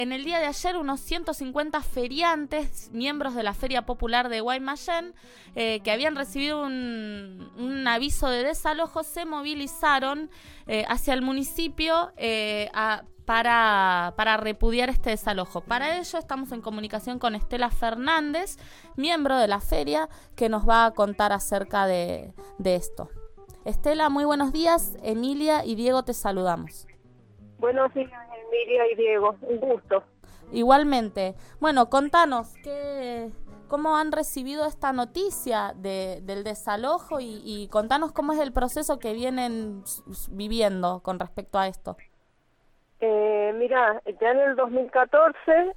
En el día de ayer, unos 150 feriantes, miembros de la Feria Popular de Guaymallén, que habían recibido un aviso de desalojo, se movilizaron hacia el municipio para repudiar este desalojo. Para ello estamos en comunicación con Estela Fernández, miembro de la feria, que nos va a contar acerca de esto. Estela, muy buenos días. Emilia y Diego te saludamos. Buenos días, Emilia y Diego, un gusto. Igualmente. Bueno, contanos, ¿cómo han recibido esta noticia del desalojo y contanos cómo es el proceso que vienen viviendo con respecto a esto? Mira, ya en el 2014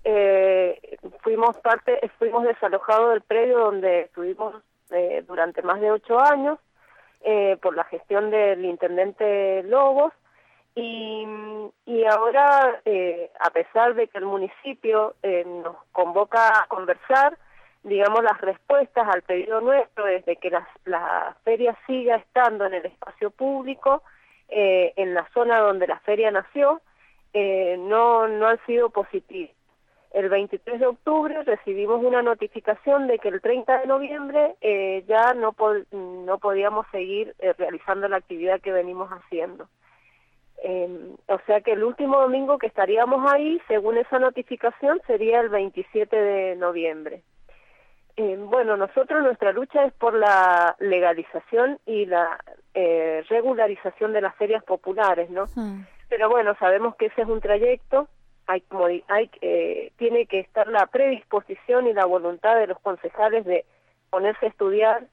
fuimos desalojados del predio donde estuvimos durante más de 8 años por la gestión del intendente Lobos. Y ahora, a pesar de que el municipio nos convoca a conversar, digamos, las respuestas al pedido nuestro es de que la feria siga estando en el espacio público, en la zona donde la feria nació, no han sido positivas. El 23 de octubre recibimos una notificación de que el 30 de noviembre ya no podíamos seguir realizando la actividad que venimos haciendo. O sea que el último domingo que estaríamos ahí, según esa notificación, sería el 27 de noviembre. Bueno, nuestra lucha es por la legalización y la regularización de las ferias populares, ¿no? Pero bueno, sabemos que ese es un trayecto, tiene que estar la predisposición y la voluntad de los concejales de ponerse a estudiar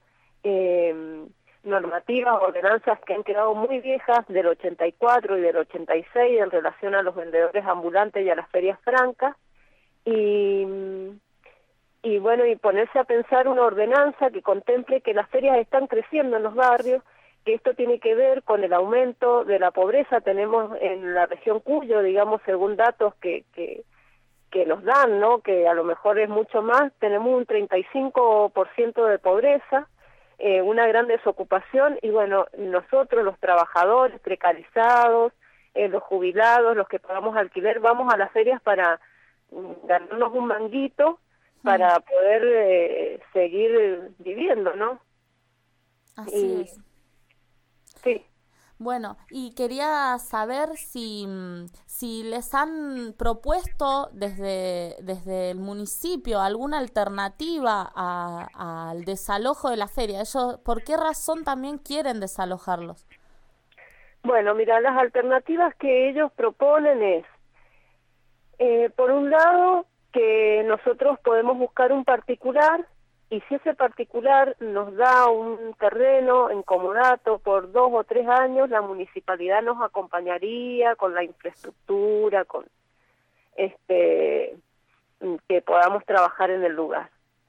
normativas, ordenanzas que han quedado muy viejas del 84 y del 86 en relación a los vendedores ambulantes y a las ferias francas, y bueno, y ponerse a pensar una ordenanza que contemple que las ferias están creciendo en los barrios, que esto tiene que ver con el aumento de la pobreza. Tenemos en la región Cuyo, digamos, según datos que nos dan, ¿no?, que a lo mejor es mucho más, tenemos un 35% de pobreza, una gran desocupación, y bueno, nosotros los trabajadores precarizados, los jubilados, los que pagamos alquiler, vamos a las ferias para ganarnos un manguito para poder seguir viviendo, ¿no? Así es. Sí. Bueno, y quería saber si les han propuesto desde el municipio alguna alternativa al desalojo de la feria. Ellos, ¿por qué razón también quieren desalojarlos? Bueno, mira, las alternativas que ellos proponen es, por un lado, que nosotros podemos buscar un particular, y si ese particular nos da un terreno en comodato por 2 o 3 años, la municipalidad nos acompañaría con la infraestructura, con que podamos trabajar en el lugar.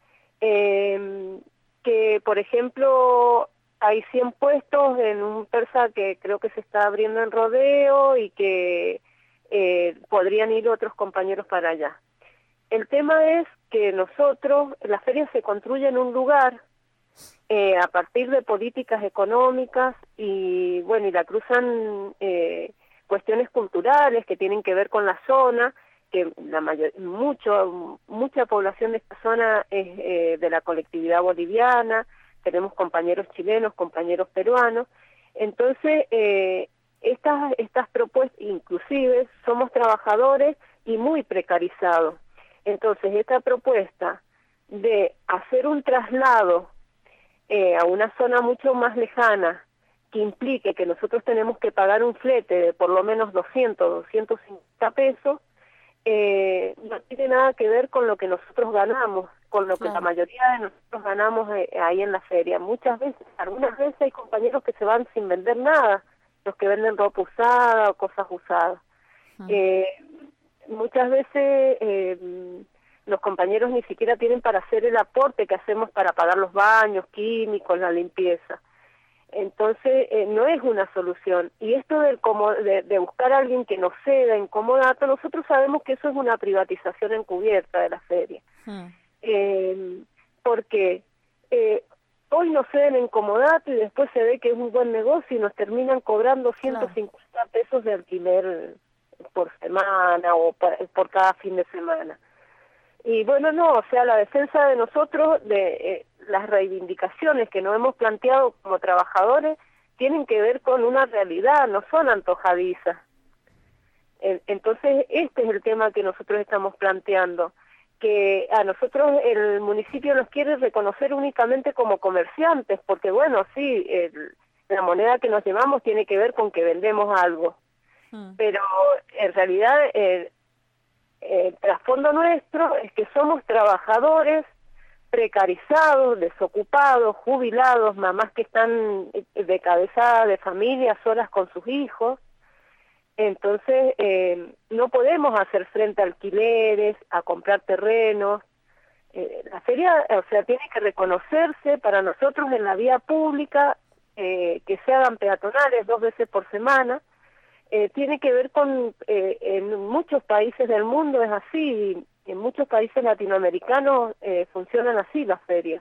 Que, por ejemplo, hay 100 puestos en un persa que creo que se está abriendo en Rodeo y que podrían ir otros compañeros para allá. El tema es que la feria se construye en un lugar a partir de políticas económicas y bueno, y la cruzan cuestiones culturales que tienen que ver con la zona, que mucha población de esta zona es de la colectividad boliviana, tenemos compañeros chilenos, compañeros peruanos. Entonces, estas propuestas, inclusive, somos trabajadores y muy precarizados. Entonces, esta propuesta de hacer un traslado a una zona mucho más lejana, que implique que nosotros tenemos que pagar un flete de por lo menos 250 pesos, no tiene nada que ver con lo que nosotros ganamos, con lo que la mayoría de nosotros ganamos ahí en la feria. Algunas veces hay compañeros que se van sin vender nada, los que venden ropa usada o cosas usadas. Muchas veces los compañeros ni siquiera tienen para hacer el aporte que hacemos para pagar los baños, químicos, la limpieza. Entonces, no es una solución. Y esto de buscar a alguien que nos ceda en comodato, nosotros sabemos que eso es una privatización encubierta de la feria. Porque hoy nos ceden en comodato y después se ve que es un buen negocio y nos terminan cobrando 150 pesos de alquiler por semana o por cada fin de semana. Y bueno, no, o sea, la defensa de nosotros, de las reivindicaciones que nos hemos planteado como trabajadores, tienen que ver con una realidad, no son antojadizas. Entonces, este es el tema que nosotros estamos planteando, que a nosotros el municipio nos quiere reconocer únicamente como comerciantes, porque bueno, sí, la moneda que nos llevamos tiene que ver con que vendemos algo, pero en realidad el trasfondo nuestro es que somos trabajadores precarizados, desocupados, jubilados, mamás que están de cabeza de familia, solas con sus hijos. Entonces no podemos hacer frente a alquileres, a comprar terrenos. La feria, o sea, tiene que reconocerse para nosotros en la vía pública, que se hagan peatonales 2 veces por semana. Tiene que ver con, en muchos países del mundo es así, en muchos países latinoamericanos funcionan así las ferias.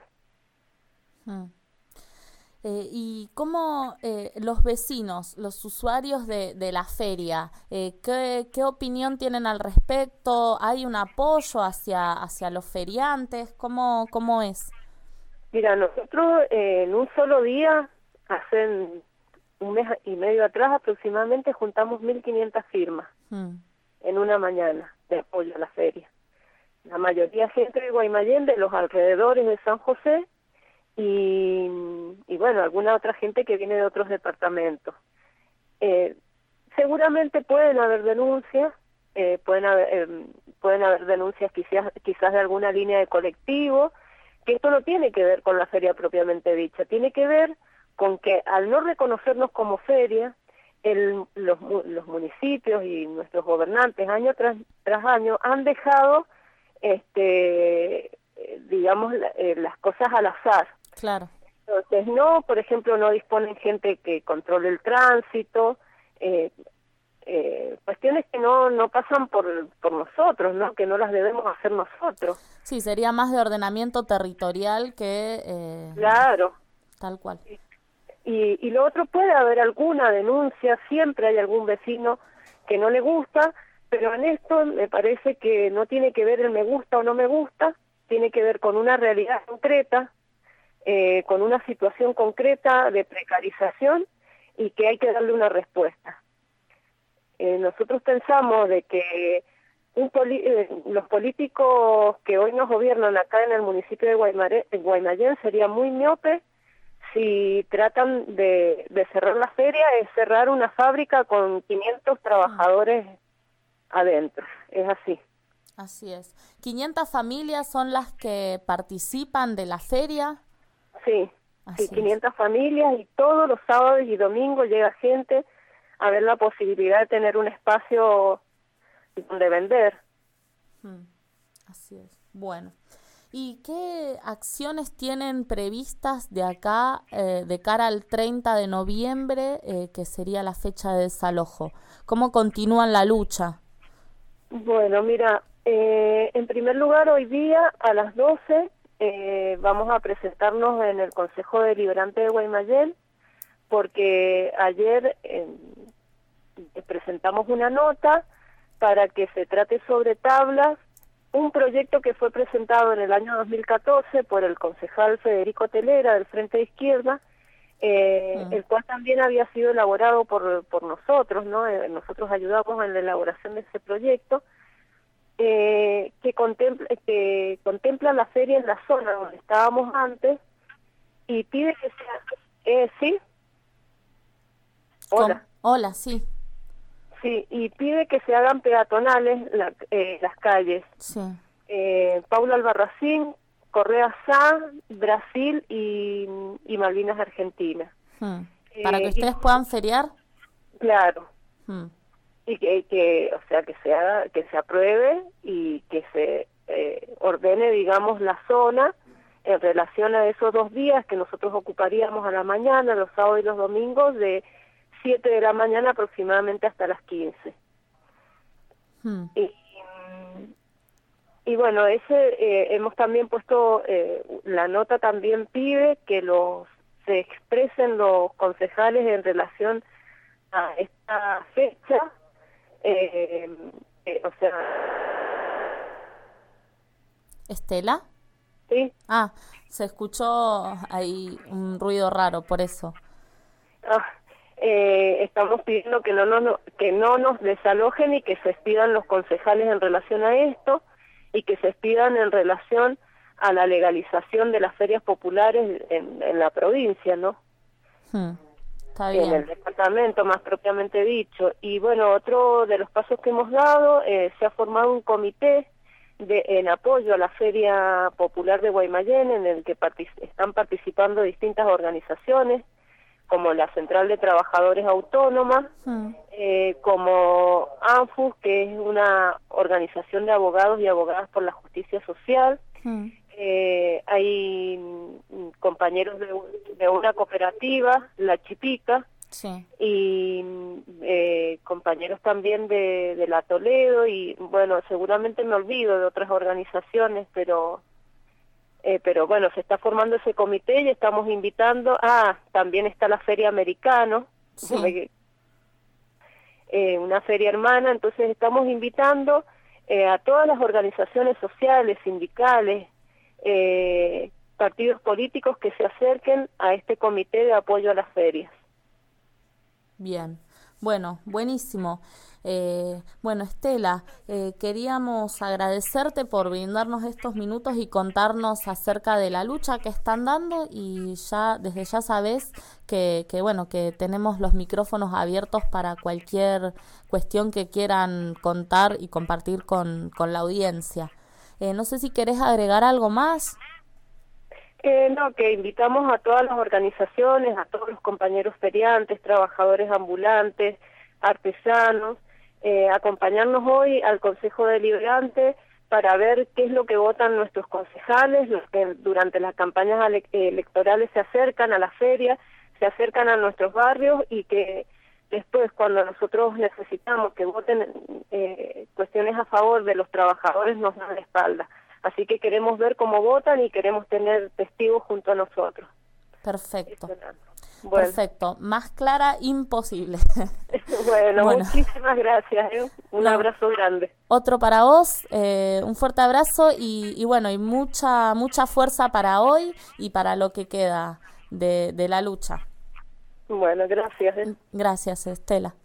¿Y cómo los vecinos, los usuarios de la feria, qué opinión tienen al respecto? ¿Hay un apoyo hacia los feriantes? ¿Cómo es? Mira, nosotros en un solo día, hace 1 mes y medio atrás aproximadamente, juntamos 1.500 firmas en una mañana de apoyo a la feria. La mayoría gente de Guaymallén, de los alrededores de San José, y bueno, alguna otra gente que viene de otros departamentos. Seguramente pueden haber denuncias, pueden haber denuncias quizás de alguna línea de colectivo, que esto no tiene que ver con la feria propiamente dicha, tiene que ver con que al no reconocernos como feria, los municipios y nuestros gobernantes año tras año han dejado digamos las cosas al azar. Claro. Entonces por ejemplo, no disponen gente que controle el tránsito, cuestiones que no pasan por nosotros, ¿no? Que no las debemos hacer nosotros. Sí, sería más de ordenamiento territorial que... Claro. Tal cual. Y lo otro, puede haber alguna denuncia, siempre hay algún vecino que no le gusta, pero en esto me parece que no tiene que ver el me gusta o no me gusta, tiene que ver con una realidad concreta, con una situación concreta de precarización y que hay que darle una respuesta. Nosotros pensamos de que los políticos que hoy nos gobiernan acá en el municipio de Guaymallén serían muy miopes si tratan de cerrar la feria, es cerrar una fábrica con 500 trabajadores adentro, es así. Así es. ¿500 familias son las que participan de la feria? Sí, sí, 500 familias, y todos los sábados y domingos llega gente a ver la posibilidad de tener un espacio donde vender. Así es. Bueno. ¿Y qué acciones tienen previstas de acá, de cara al 30 de noviembre, que sería la fecha de desalojo? ¿Cómo continúan la lucha? Bueno, mira, en primer lugar, hoy día a las 12 vamos a presentarnos en el Consejo Deliberante de Guaymallén, porque ayer presentamos una nota para que se trate sobre tablas un proyecto que fue presentado en el año 2014 por el concejal Federico Telera del Frente de Izquierda, el cual también había sido elaborado por nosotros, ¿no? Nosotros ayudamos en la elaboración de ese proyecto, que contempla la feria en la zona donde estábamos antes y pide que sea... ¿Sí? Hola. Hola, sí. Sí, y pide que se hagan peatonales las calles. Sí. Paula Albarracín, Correa Sá, Brasil y Malvinas Argentina. ¿Para que ustedes puedan feriar? Claro. Y que o sea, que se apruebe y que se ordene, digamos, la zona en relación a esos 2 días que nosotros ocuparíamos a la mañana, los sábados y los domingos, de 7 de la mañana aproximadamente hasta las 15. Y bueno, hemos también puesto, la nota también pide que se expresen los concejales en relación a esta fecha, o sea, ¿Estela? sí. Ah, se escuchó ahí un ruido raro, por eso. Ah, estamos pidiendo que no nos desalojen y que se expidan los concejales en relación a esto y que se expidan en relación a la legalización de las ferias populares en la provincia, ¿no? Está En el bien. departamento, más propiamente dicho. Y bueno, otro de los pasos que hemos dado, se ha formado un comité en apoyo a la Feria Popular de Guaymallén, en el que están participando distintas organizaciones, como la Central de Trabajadores Autónoma, como ANFUS, que es una organización de abogados y abogadas por la justicia social. Hay compañeros de una cooperativa, La Chipica, Sí. y compañeros también de la Toledo, y bueno, seguramente me olvido de otras organizaciones, pero bueno, se está formando ese comité y estamos invitando, también está la Feria Americano, Sí. una feria hermana, entonces estamos invitando a todas las organizaciones sociales, sindicales, partidos políticos que se acerquen a este comité de apoyo a las ferias. Bien, bueno, buenísimo. Bueno, Estela, queríamos agradecerte por brindarnos estos minutos y contarnos acerca de la lucha que están dando, y ya desde ya sabes que bueno, que tenemos los micrófonos abiertos para cualquier cuestión que quieran contar y compartir con la audiencia. No sé si querés agregar algo más. No, que invitamos a todas las organizaciones, a todos los compañeros feriantes, trabajadores ambulantes, artesanos, acompañarnos hoy al Consejo Deliberante para ver qué es lo que votan nuestros concejales, los que durante las campañas electorales se acercan a la feria, se acercan a nuestros barrios, y que después, cuando nosotros necesitamos que voten cuestiones a favor de los trabajadores, nos dan la espalda. Así que queremos ver cómo votan y queremos tener testigos junto a nosotros. Perfecto. Bueno. Perfecto. Más clara, imposible. Bueno, Bueno. muchísimas gracias. Un abrazo grande. Otro para vos, un fuerte abrazo y bueno, y mucha fuerza para hoy y para lo que queda de la lucha. Bueno, gracias. Gracias, Estela.